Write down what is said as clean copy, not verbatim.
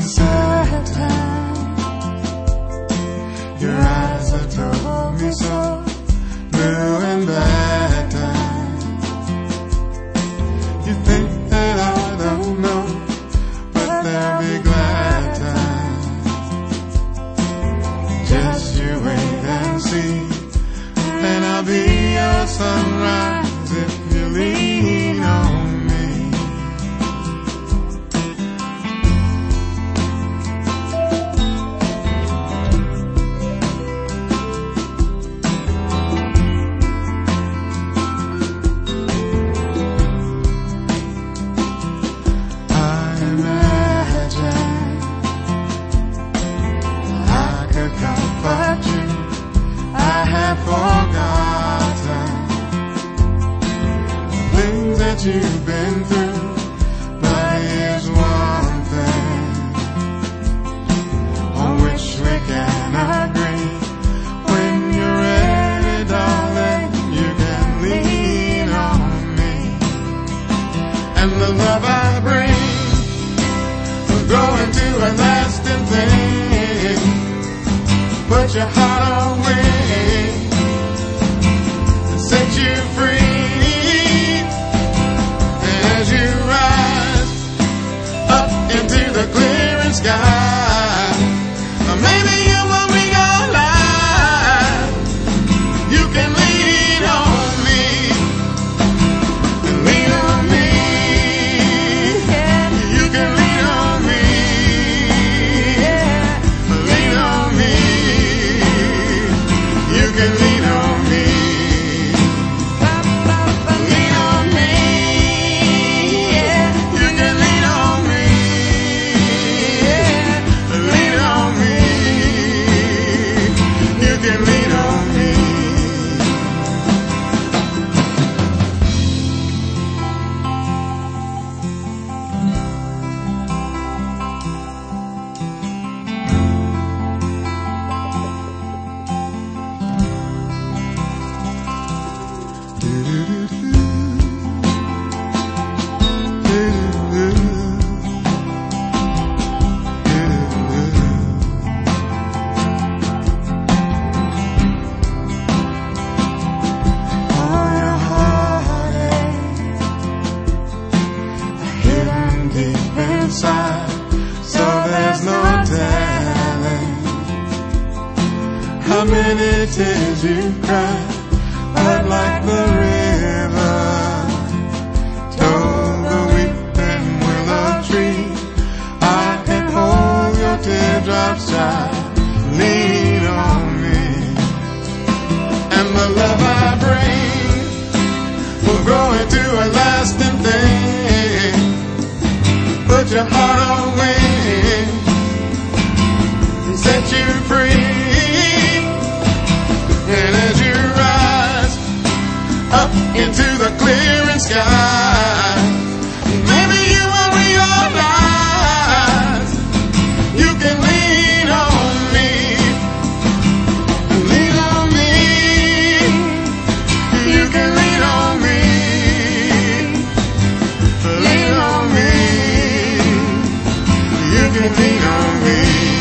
sad time. Your eyes have told me so, blue and bad times. You think that I don't know, but there'll be glad times. Just you wait and see, and I'll be your sunrise if you lean on me. You've been through, but here's one thing on which we can agree. When you're ready, darling, you can lean on me. And the love I bring will grow into a lasting thing. Put your heart on wing and set you free. As you rise up into the clearing sky, or maybe you won't be your life. You can lean on me, and lean on me. You can lean on me, lean on me. You can lean on me. How many tears you cried, but like the river told the weeping willow tree, I can hold your teardrops dry, lean on me. And the love I bring will grow into a lasting thing. Put your heart on wing and set you free. And as you rise up into the clearing sky, maybe you will realize you can lean on me, lean on me. You can lean on me, lean on me. You can lean on me.